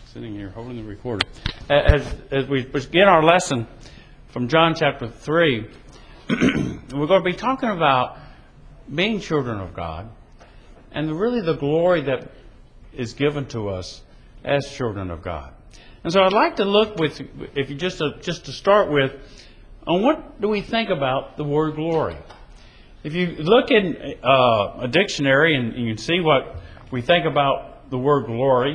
Sitting here holding the recorder. As we begin our lesson from John chapter 3, we're going to be talking about being children of God and really the glory that is given to us as children of God. And so I'd like to look with, if you just to start with, on what do we think about the word glory. If you look in a dictionary and you can see what we think about the word glory,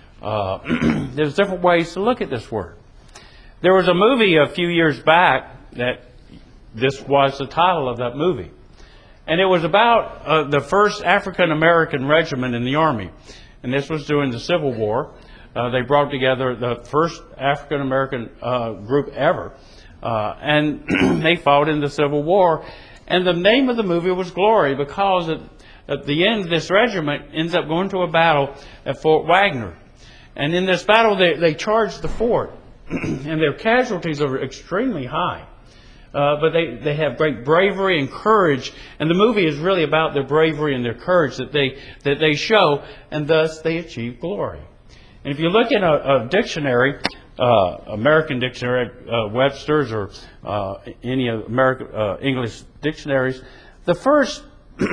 there's different ways to look at this word. There was a movie a few years back that this was the title of that movie. And it was about the first African American regiment in the Army. And this was during the Civil War. They brought together the first African American group ever. And they fought in the Civil War. And the name of the movie was Glory because at the end, this regiment ends up going to a battle at Fort Wagner. And in this battle, they charged the fort. And their casualties are extremely high. But they have great bravery and courage. And the movie is really about their bravery and their courage that they show. And thus, they achieve glory. And if you look in a dictionary, American Dictionary, Webster's, or any American English dictionaries, the first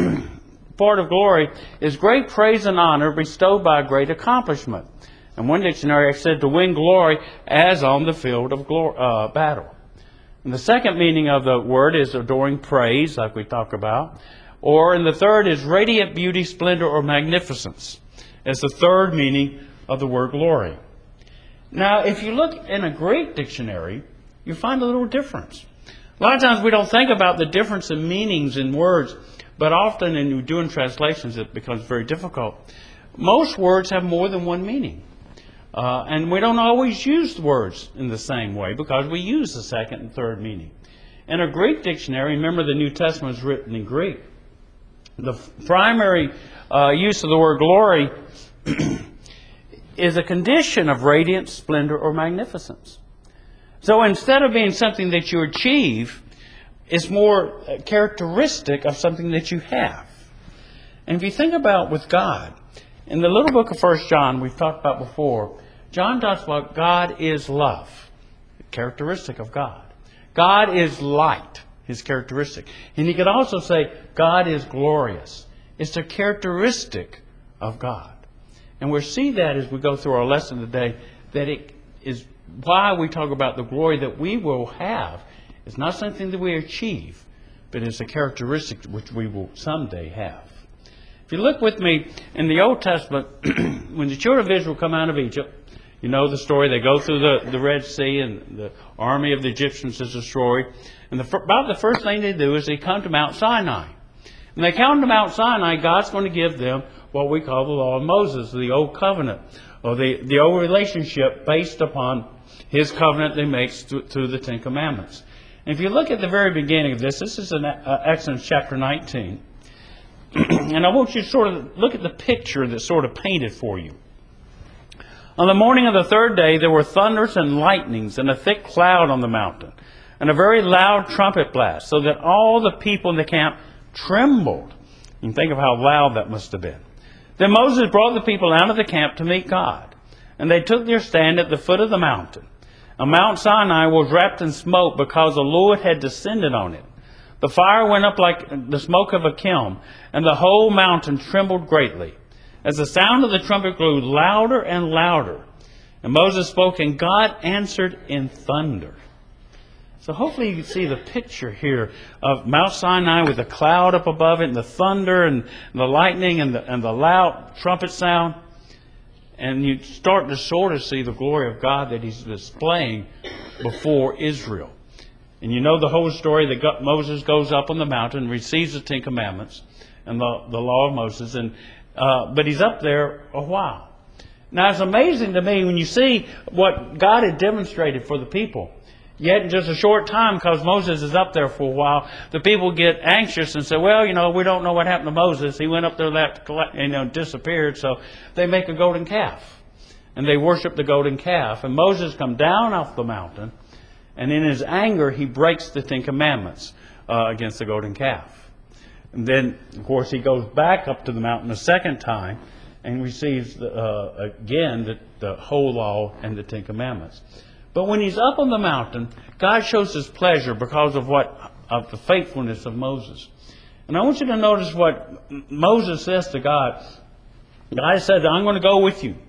part of glory is great praise and honor bestowed by a great accomplishment. And one dictionary said to win glory as on the field of battle. And the second meaning of the word is adoring praise, like we talk about. Or, and the third is radiant beauty, splendor, or magnificence, as the third meaning of the word glory. Now, if you look in a Greek dictionary, you find a little difference. A lot of times we don't think about the difference in meanings in words, but often in doing translations it becomes very difficult. Most words have more than one meaning. And we don't always use words in the same way because we use the second and third meaning. In a Greek dictionary, remember the New Testament is written in Greek. The primary use of the word glory is a condition of radiance, splendor, or magnificence. So instead of being something that you achieve, it's more characteristic of something that you have. And if you think about with God, in the little book of 1 John we've talked about before, John talks about God is love, the characteristic of God. God is light, his characteristic. And he could also say God is glorious. It's a characteristic of God. And we'll see that as we go through our lesson today, that it is why we talk about the glory that we will have. It's not something that we achieve, but it's a characteristic which we will someday have. If you look with me in the Old Testament, when the children of Israel come out of Egypt, you know the story. They go through the Red Sea and the army of the Egyptians is destroyed. And about the first thing they do is they come to Mount Sinai. And they come to Mount Sinai, God's going to give them what we call the law of Moses, the old covenant, or the old relationship based upon his covenant they make through the Ten Commandments. And if you look at the very beginning of this is in Exodus chapter 19. And I want you to sort of look at the picture that's sort of painted for you. On the morning of the third day, there were thunders and lightnings and a thick cloud on the mountain, and a very loud trumpet blast, so that all the people in the camp trembled. You can think of how loud that must have been. Then Moses brought the people out of the camp to meet God, and they took their stand at the foot of the mountain. And Mount Sinai was wrapped in smoke because the Lord had descended on it. The fire went up like the smoke of a kiln, and the whole mountain trembled greatly, as the sound of the trumpet grew louder and louder. And Moses spoke, and God answered in thunder. So hopefully you can see the picture here of Mount Sinai with the cloud up above it, and the thunder, and the lightning, and the loud trumpet sound. And you start to sort of see the glory of God that he's displaying before Israel. And you know the whole story that Moses goes up on the mountain and receives the Ten Commandments and the law of Moses. But he's up there a while. Now it's amazing to me when you see what God had demonstrated for the people. Yet in just a short time, because Moses is up there for a while, the people get anxious and say, well, we don't know what happened to Moses. He went up there, disappeared. So they make a golden calf. And they worship the golden calf. And Moses comes down off the mountain. And in his anger, he breaks the Ten Commandments against the golden calf. And then, of course, he goes back up to the mountain a second time. and receives again the whole law and the Ten Commandments. But when he's up on the mountain, God shows his pleasure because of the faithfulness of Moses. And I want you to notice what Moses says to God. God said, I'm going to go with you.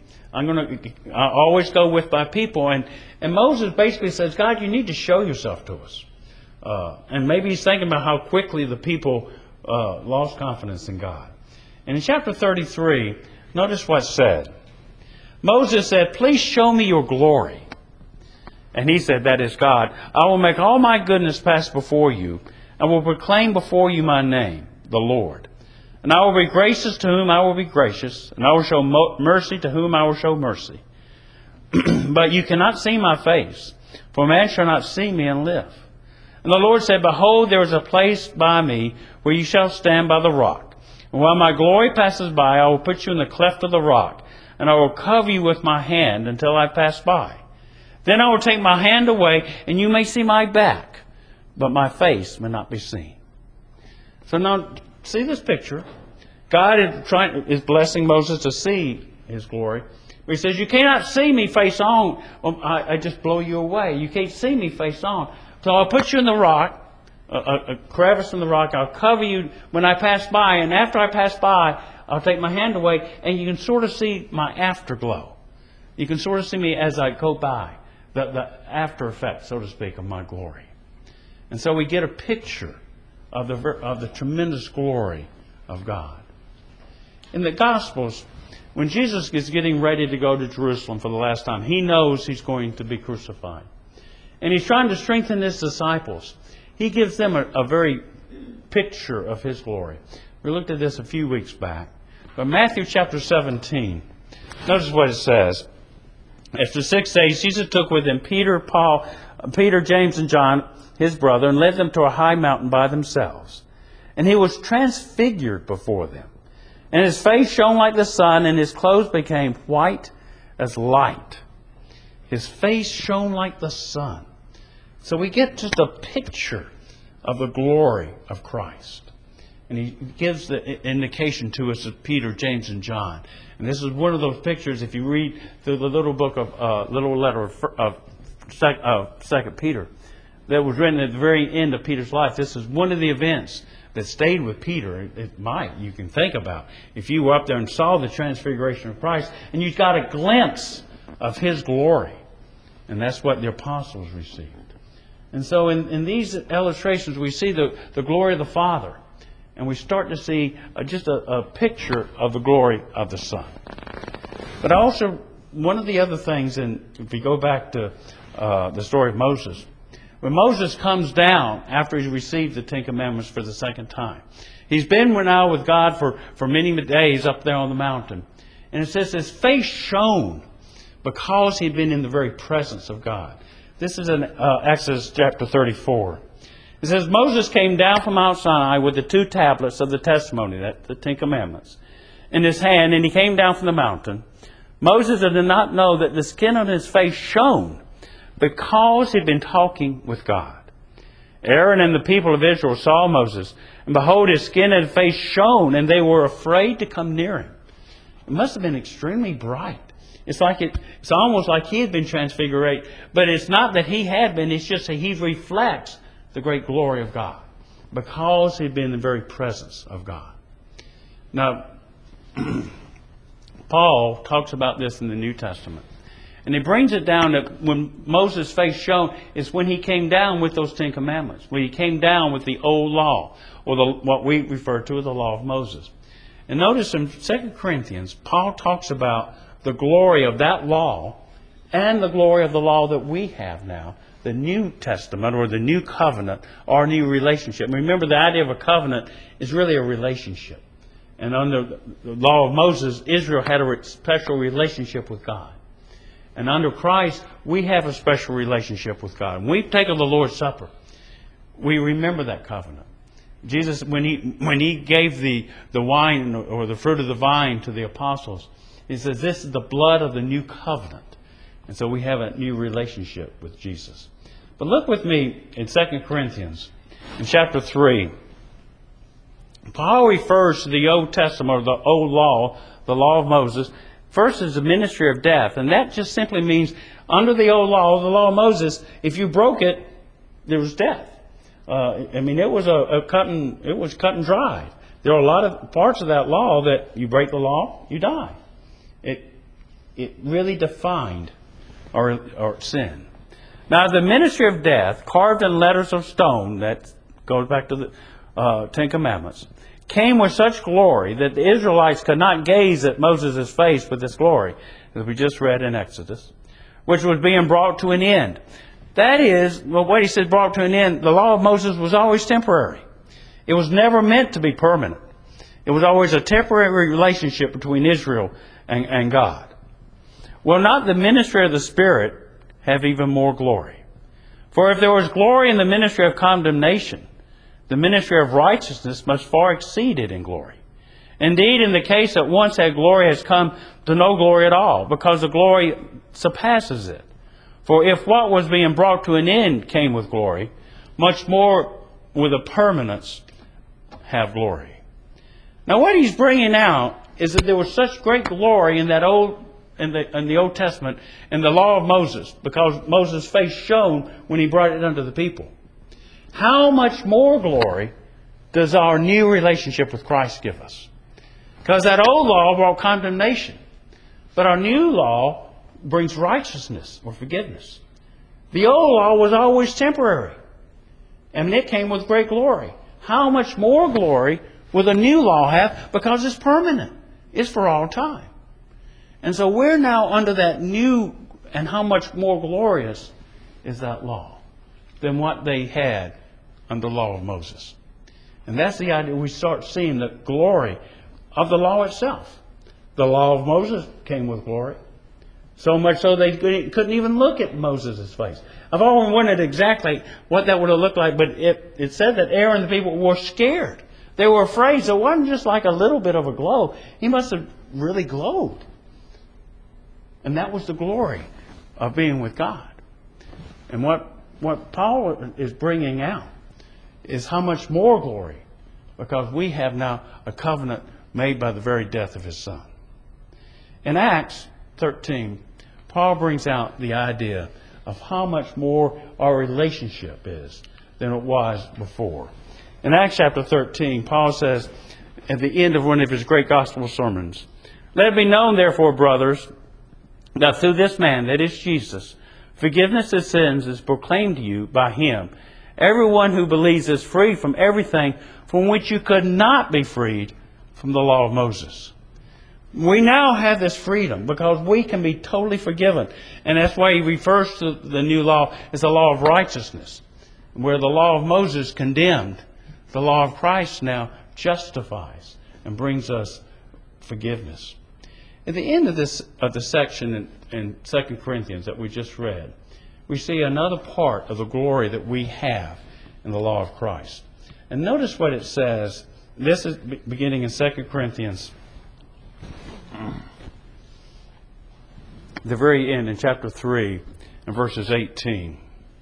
I always go with my people. And Moses basically says, God, you need to show yourself to us. And maybe he's thinking about how quickly the people lost confidence in God. And in chapter 33, notice what's said. Moses said, please show me your glory. And he said, that is God. I will make all my goodness pass before you. I will proclaim before you my name, the Lord. And I will be gracious to whom I will be gracious, and I will show mercy to whom I will show mercy. But you cannot see my face, for man shall not see me and live. And the Lord said, behold, there is a place by me where you shall stand by the rock. And while my glory passes by, I will put you in the cleft of the rock, and I will cover you with my hand until I pass by. Then I will take my hand away, and you may see my back, but my face may not be seen. So now, see this picture. God is blessing Moses to see his glory. He says, you cannot see me face on. I just blow you away. You can't see me face on. So I'll put you in the rock, a crevice in the rock. I'll cover you when I pass by. And after I pass by, I'll take my hand away. And you can sort of see my afterglow. You can sort of see me as I go by. The after effect, so to speak, of my glory. And so we get a picture of the tremendous glory of God. In the Gospels, when Jesus is getting ready to go to Jerusalem for the last time, he knows he's going to be crucified. And he's trying to strengthen his disciples. He gives them a very picture of his glory. We looked at this a few weeks back. But Matthew chapter 17, notice what it says. After 6 days, Jesus took with him Peter, James, and John, his brother, and led them to a high mountain by themselves. And he was transfigured before them. And his face shone like the sun, and his clothes became white as light. His face shone like the sun. So we get just a picture of the glory of Christ. And he gives the indication to us of Peter, James, and John. And this is one of those pictures, if you read through the little book of, little letter of 2 Peter, that was written at the very end of Peter's life. This is one of the events that stayed with Peter. You can think about, if you were up there and saw the transfiguration of Christ, and you got a glimpse of his glory. And that's what the apostles received. And so in these illustrations, we see the glory of the Father. And we start to see just a picture of the glory of the Son. But also, one of the other things, and if we go back to the story of Moses, when Moses comes down after he's received the Ten Commandments for the second time, he's been now with God for many days up there on the mountain. And it says his face shone because he'd been in the very presence of God. This is in Exodus chapter 34. It says, Moses came down from Mount Sinai with the 2 tablets of the testimony, the Ten Commandments, in his hand, and he came down from the mountain. Moses did not know that the skin on his face shone because he'd been talking with God. Aaron and the people of Israel saw Moses, and behold, his skin and face shone, and they were afraid to come near him. It must have been extremely bright. It's almost like he had been transfigured, but it's not that he had been, it's just that he reflects the great glory of God, because he'd been in the very presence of God. Now, Paul talks about this in the New Testament. And he brings it down that when Moses' face shone is when he came down with those Ten Commandments, when he came down with the old law, or what we refer to as the law of Moses. And notice in 2 Corinthians, Paul talks about the glory of that law and the glory of the law that we have now, the New Testament or the New Covenant, our new relationship. And remember, the idea of a covenant is really a relationship. And under the law of Moses, Israel had a special relationship with God. And under Christ, we have a special relationship with God. When we take the Lord's Supper, we remember that covenant. Jesus, when he gave the wine or the fruit of the vine to the apostles, he says, this is the blood of the new covenant. And so we have a new relationship with Jesus. But look with me in 2 Corinthians, in chapter 3. Paul refers to the Old Testament, or the Old Law, the law of Moses. First is the ministry of death, and that just simply means under the old law, the law of Moses, if you broke it, there was death. It was cut and dried. There are a lot of parts of that law that you break the law, you die. It really defined our sin. Now, the ministry of death, carved in letters of stone, that goes back to the Ten Commandments, came with such glory that the Israelites could not gaze at Moses' face with this glory, as we just read in Exodus, which was being brought to an end. That is, what he says brought to an end, the law of Moses was always temporary. It was never meant to be permanent. It was always a temporary relationship between Israel and God. Will not the ministry of the Spirit have even more glory? For if there was glory in the ministry of condemnation, the ministry of righteousness must far exceed it in glory. Indeed, in the case that once had glory has come to no glory at all, because the glory surpasses it. For if what was being brought to an end came with glory, much more with a permanence have glory. Now, what he's bringing out is that there was such great glory in that in the Old Testament, in the law of Moses, because Moses' face shone when he brought it unto the people. How much more glory does our new relationship with Christ give us? Because that old law brought condemnation, but our new law brings righteousness or forgiveness. The old law was always temporary, and it came with great glory. How much more glory will the new law have? Because it's permanent. It's for all time. And so we're now under that new, and how much more glorious is that law than what they had under the law of Moses. And that's the idea. We start seeing the glory of the law itself. The law of Moses came with glory. So much so they couldn't even look at Moses' face. I've always wondered exactly what that would have looked like, but it said that Aaron and the people were scared. They were afraid. So it wasn't just like a little bit of a glow. He must have really glowed. And that was the glory of being with God. And what Paul is bringing out is how much more glory, because we have now a covenant made by the very death of His Son. In Acts 13, Paul brings out the idea of how much more our relationship is than it was before. In Acts chapter 13, Paul says at the end of one of his great gospel sermons, "Let it be known, therefore, brothers, that through this man, that is Jesus, forgiveness of sins is proclaimed to you by Him. Everyone who believes is free from everything from which you could not be freed from the law of Moses." We now have this freedom because we can be totally forgiven. And that's why he refers to the new law as the law of righteousness. Where the law of Moses condemned, the law of Christ now justifies and brings us forgiveness. At the end of the section in 2 Corinthians that we just read, we see another part of the glory that we have in the law of Christ. And notice what it says. This is beginning in 2 Corinthians, the very end in chapter 3 and verses 18.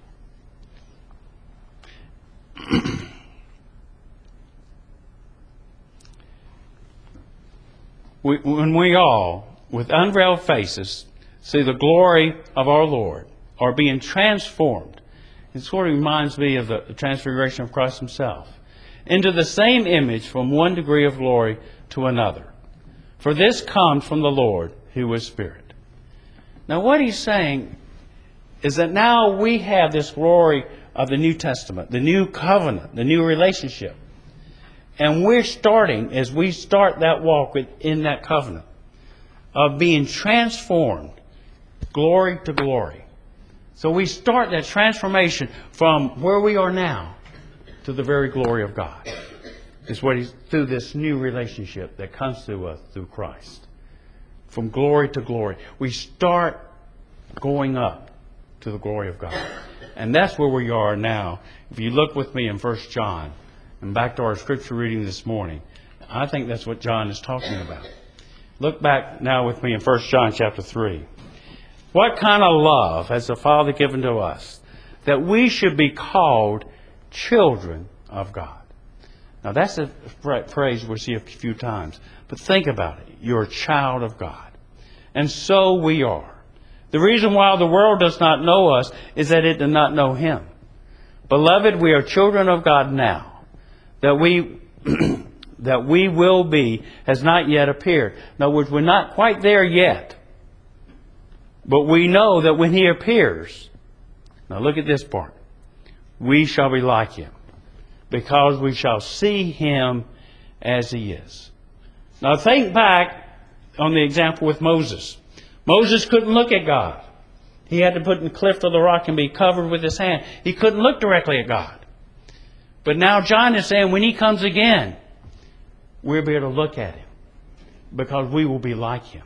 When we all, with unveiled faces, see the glory of our Lord, are being transformed. It sort of reminds me of the transfiguration of Christ Himself, into the same image from one degree of glory to another. For this comes from the Lord, who is Spirit. Now what he's saying is that now we have this glory of the New Testament, the new covenant, the new relationship. And we're starting, as we start that walk in that covenant, of being transformed glory to glory. So we start that transformation from where we are now to the very glory of God. Is what He's through this new relationship that comes to us through Christ. From glory to glory. We start going up to the glory of God. And that's where we are now. If you look with me in 1 John, and back to our scripture reading this morning, I think that's what John is talking about. Look back now with me in 1 John chapter 3. What kind of love has the Father given to us that we should be called children of God? Now that's a phrase we'll see a few times. But think about it. You're a child of God. And so we are. The reason why the world does not know us is that it does not know Him. Beloved, we are children of God now. That we that we will be has not yet appeared. In other words, we're not quite there yet. But we know that when He appears, now look at this part, we shall be like Him, because we shall see Him as He is. Now think back on the example with Moses. Moses couldn't look at God. He had to put in the cleft of the rock and be covered with his hand. He couldn't look directly at God. But now John is saying when He comes again, we'll be able to look at Him, because we will be like Him.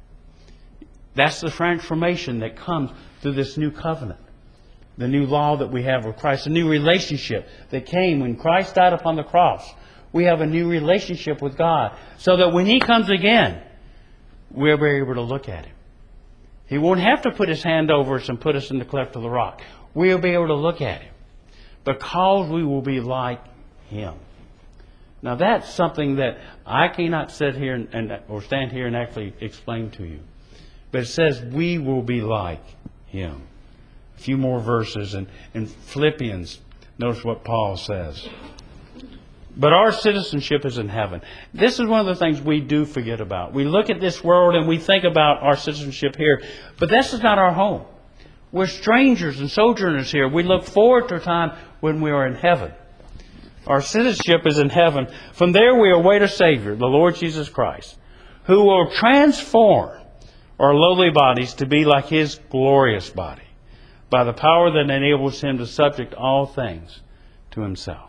That's the transformation that comes through this new covenant. The new law that we have with Christ. The new relationship that came when Christ died upon the cross. We have a new relationship with God. So that when He comes again, we'll be able to look at Him. He won't have to put His hand over us and put us in the cleft of the rock. We'll be able to look at Him, because we will be like Him. Now that's something that I cannot sit here or stand here and actually explain to you. But it says we will be like Him. A few more verses in Philippians. Notice what Paul says. But our citizenship is in heaven. This is one of the things we do forget about. We look at this world and we think about our citizenship here. But this is not our home. We're strangers and sojourners here. We look forward to a time when we are in heaven. Our citizenship is in heaven. From there we await a Savior, the Lord Jesus Christ, who will transform our lowly bodies to be like His glorious body, by the power that enables Him to subject all things to Himself.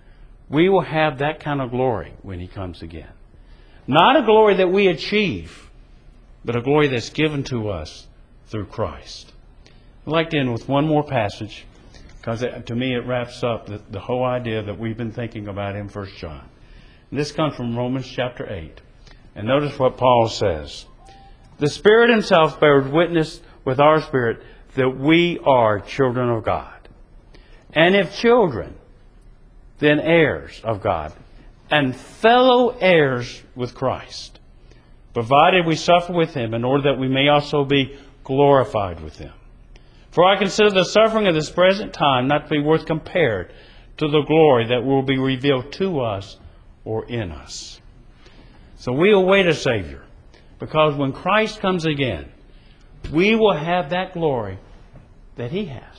We will have that kind of glory when He comes again. Not a glory that we achieve, but a glory that's given to us through Christ. I'd like to end with one more passage, because to me it wraps up the whole idea that we've been thinking about in 1 John. And this comes from Romans chapter 8. And notice what Paul says. The Spirit Himself bears witness with our spirit that we are children of God. And if children, then heirs of God, and fellow heirs with Christ, provided we suffer with Him, in order that we may also be glorified with Him. For I consider the suffering of this present time not to be worth compared to the glory that will be revealed to us or in us. So we await a Savior, because when Christ comes again, we will have that glory that He has.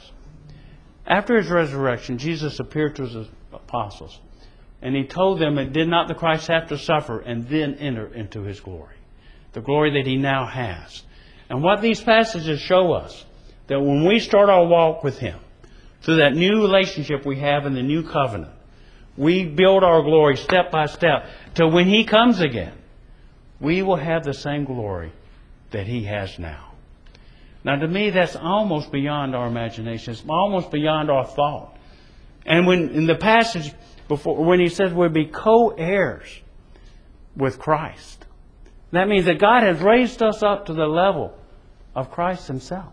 After His resurrection, Jesus appeared to His apostles, and He told them that did not the Christ have to suffer and then enter into His glory, the glory that He now has. And what these passages show us, that when we start our walk with Him, through that new relationship we have in the new covenant, we build our glory step by step till when He comes again, we will have the same glory that He has now. Now to me that's almost beyond our imagination. It's almost beyond our thought. And when in the passage before, when He says we'll be co-heirs with Christ, that means that God has raised us up to the level of Christ Himself.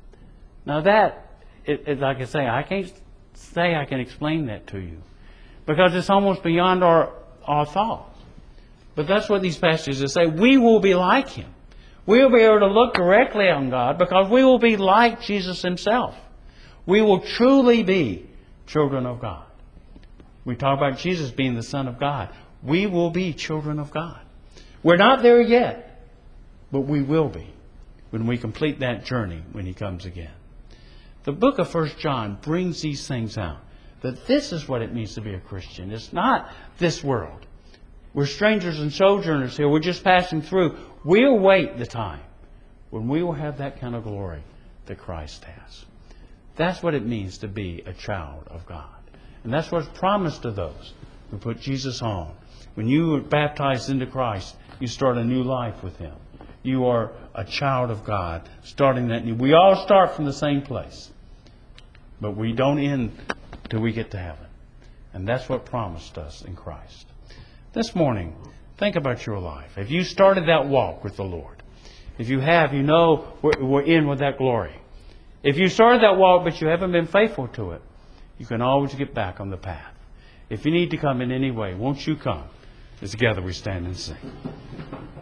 Now that, like I say, I can't say I can explain that to you, because it's almost beyond our thoughts. But that's what these passages say. We will be like Him. We'll be able to look directly on God, because we will be like Jesus Himself. We will truly be children of God. We talk about Jesus being the Son of God. We will be children of God. We're not there yet, but we will be when we complete that journey when He comes again. The book of 1 John brings these things out, that this is what it means to be a Christian. It's not this world. We're strangers and sojourners here. We're just passing through. We'll wait the time when we will have that kind of glory that Christ has. That's what it means to be a child of God. And that's what's promised to those who put Jesus on. When you are baptized into Christ, you start a new life with Him. You are a child of God, starting that new. We all start from the same place, but we don't end till we get to heaven. And that's what promised us in Christ. This morning, think about your life. Have you started that walk with the Lord? If you have, you know we're in with that glory. If you started that walk but you haven't been faithful to it, you can always get back on the path. If you need to come in any way, won't you come? As together we stand and sing.